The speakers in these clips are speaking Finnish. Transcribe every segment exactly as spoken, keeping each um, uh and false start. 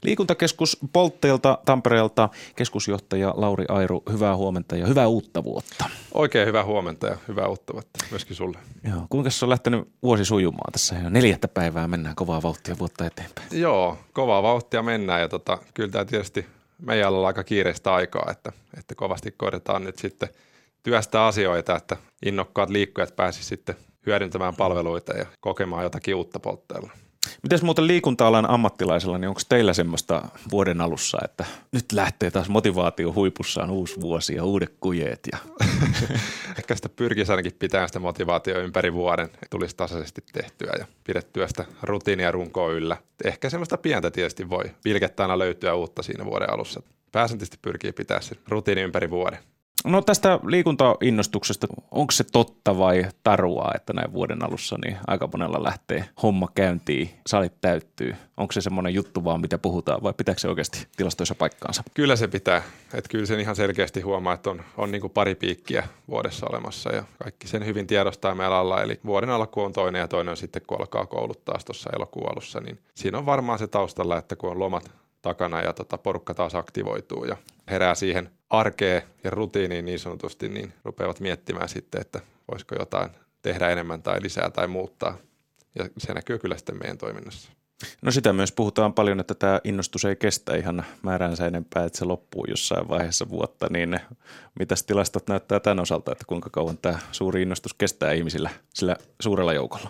Liikuntakeskus Poltteelta Tampereelta keskusjohtaja Lauri Airu, hyvää huomenta ja hyvää uutta vuotta. Oikein hyvää huomenta ja hyvää uutta vuotta myöskin sulle. Joo, kuinka se on lähtenyt vuosi sujumaan tässä? Neljättä päivää mennään kovaa vauhtia vuotta eteenpäin. Joo, kovaa vauhtia mennään ja tota, kyllä tämä tietysti meidän alalla aika kiireistä aikaa, että, että kovasti koetetaan nyt sitten työstää asioita, että innokkaat liikkujat pääsisivät sitten hyödyntämään palveluita ja kokemaan jotakin uutta Poltteella. Mites muuten liikunta-alan ammattilaisella, niin onko teillä semmoista vuoden alussa, että nyt lähtee taas motivaatio huipussaan uusi vuosi ja uudet kujeet? Ja... Ehkä sitä pyrkisi ainakin pitää sitä motivaatio ympäri vuoden, tulisi tasaisesti tehtyä ja pidettyä sitä rutiinia ja runkoa yllä. Ehkä semmoista pientä tietysti voi vilkettä aina löytyä uutta siinä vuoden alussa. Pääsääntöisesti pyrkii pitää sen rutiini ympäri vuoden. No tästä liikuntainnostuksesta, onko se totta vai tarua, että näin vuoden alussa niin aika monella lähtee homma käyntiin, salit täyttyy? Onko se semmoinen juttu vaan, mitä puhutaan vai pitääkö se oikeasti tilastoissa paikkaansa? Kyllä se pitää. Että kyllä sen ihan selkeästi huomaa, että on, on niin kuin pari piikkiä vuodessa olemassa ja kaikki sen hyvin tiedostaa meillä alla. Eli vuoden alku on toinen ja toinen on sitten, kun alkaa koulut taas tuossa elokuun alussa, niin siinä on varmaan se taustalla, että kun on lomat takana ja tota, porukka taas aktivoituu ja herää siihen arkeen ja rutiiniin niin sanotusti, niin rupeavat miettimään sitten, että voisiko jotain tehdä enemmän tai lisää tai muuttaa. Ja se näkyy kyllä sitten meidän toiminnassa. No sitä myös puhutaan paljon, että tämä innostus ei kestä ihan määränsä enempää, että se loppuu jossain vaiheessa vuotta. Niin mitäs tilastot näyttää tämän osalta, että kuinka kauan tämä suuri innostus kestää ihmisillä sillä suurella joukolla?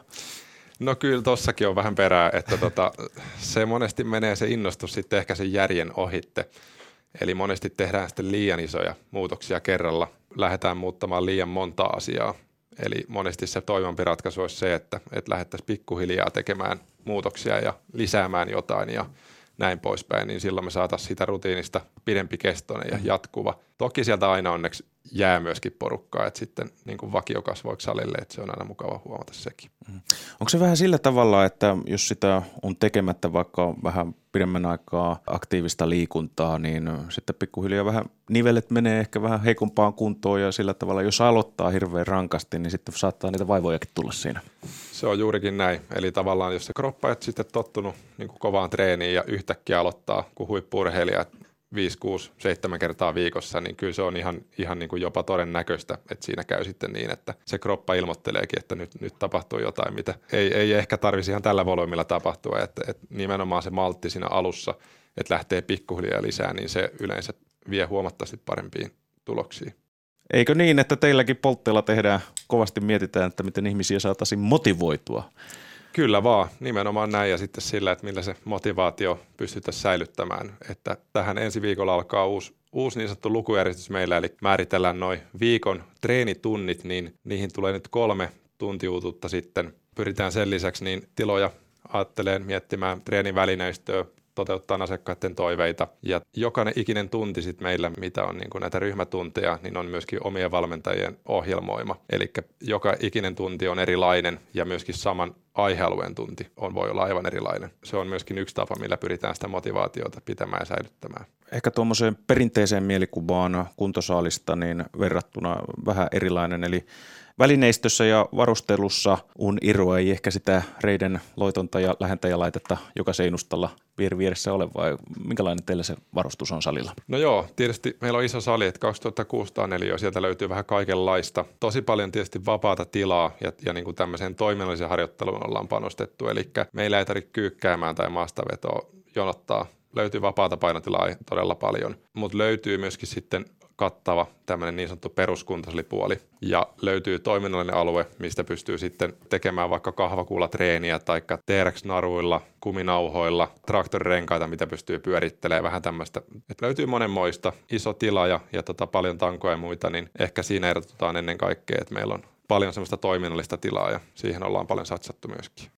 No kyllä tossakin on vähän perää, että tota, se monesti menee se innostus sitten ehkä sen järjen ohitte. Eli monesti tehdään sitten liian isoja muutoksia kerralla, lähdetään muuttamaan liian monta asiaa. Eli monesti se toimivampi ratkaisu olisi se, että, että lähdettäisiin pikkuhiljaa tekemään muutoksia ja lisäämään jotain ja näin poispäin, niin silloin me saataisiin sitä rutiinista pidempikestoinen ja jatkuva. Toki sieltä aina onneksi jää myöskin porukkaa, että sitten niin kuin vakiokasvoiksi salille, että se on aina mukava huomata sekin. Onko se vähän sillä tavalla, että jos sitä on tekemättä vaikka vähän pidemmän aikaa aktiivista liikuntaa, niin sitten pikkuhiljaa vähän nivelet menee ehkä vähän heikompaan kuntoon ja sillä tavalla, jos aloittaa hirveän rankasti, niin sitten saattaa niitä vaivojakin tulla siinä. Se on juurikin näin. Eli tavallaan jos se kroppa on sitten tottunut niin kuin kovaan treeniin ja yhtäkkiä aloittaa, kun huippu-urheilija viisi, kuusi, seitsemän kertaa viikossa, niin kyllä se on ihan, ihan niin kuin jopa todennäköistä, että siinä käy sitten niin, että se kroppa ilmoitteleekin, että nyt, nyt tapahtuu jotain, mitä ei, ei ehkä tarvitsisi ihan tällä volyymilla tapahtua, että, että nimenomaan se maltti siinä alussa, että lähtee pikkuhiljaa lisää, niin se yleensä vie huomattavasti parempiin tuloksiin. Eikö niin, että teilläkin Poltteella tehdään, kovasti mietitään, että miten ihmisiä saataisiin motivoitua? Kyllä vaan, nimenomaan näin ja sitten sillä, että millä se motivaatio pystyttäisiin säilyttämään. Että tähän ensi viikolla alkaa uusi, uusi niin sanottu lukujärjestys meillä, eli määritellään noin viikon treenitunnit, niin niihin tulee nyt kolme tuntiuututta sitten. Pyritään sen lisäksi niin tiloja ajattelee miettimään treenivälineistöä, toteuttaa asiakkaiden toiveita ja jokainen ikinen tunti sitten meillä, mitä on niin kuin näitä ryhmätunteja, niin on myöskin omien valmentajien ohjelmoima. Eli joka ikinen tunti on erilainen ja myöskin saman aihealueen tunti on, voi olla aivan erilainen. Se on myöskin yksi tapa, millä pyritään sitä motivaatiota pitämään ja säilyttämään. Ehkä tuommoiseen perinteiseen mielikuvaan kuntosaalista niin verrattuna vähän erilainen, eli välineistössä ja varustelussa on iro, ei ehkä sitä reiden loitonta ja lähentäjälaitetta joka seinustalla vieri vieressä ole, vai minkälainen teille se varustus on salilla? No joo, tietysti meillä on iso sali, että kaksituhattakuusisataa neliötä, sieltä löytyy vähän kaikenlaista. Tosi paljon tietysti vapaata tilaa ja, ja niin kuin tämmöiseen toiminnalliseen harjoitteluun ollaan panostettu, eli meillä ei tarvitse kyykkäämään tai maastavetoa jonottaa. Löytyy vapaata painotilaa todella paljon, mutta löytyy myöskin sitten kattava tämmöinen niin sanottu peruskuntosalipuoli ja löytyy toiminnallinen alue, mistä pystyy sitten tekemään vaikka kahvakuulatreeniä tai T R X-naruilla, kuminauhoilla, traktorirenkaita, mitä pystyy pyörittelemään, vähän tämmöistä. Et löytyy monenmoista, iso tila ja, ja tota, paljon tankoja ja muita, niin ehkä siinä erotutaan ennen kaikkea, että meillä on paljon semmoista toiminnallista tilaa ja siihen ollaan paljon satsattu myöskin.